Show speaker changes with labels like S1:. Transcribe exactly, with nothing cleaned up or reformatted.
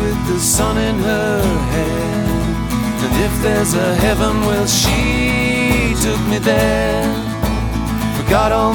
S1: with the sun in her hair. And if there's a heaven, well, she took me there. For God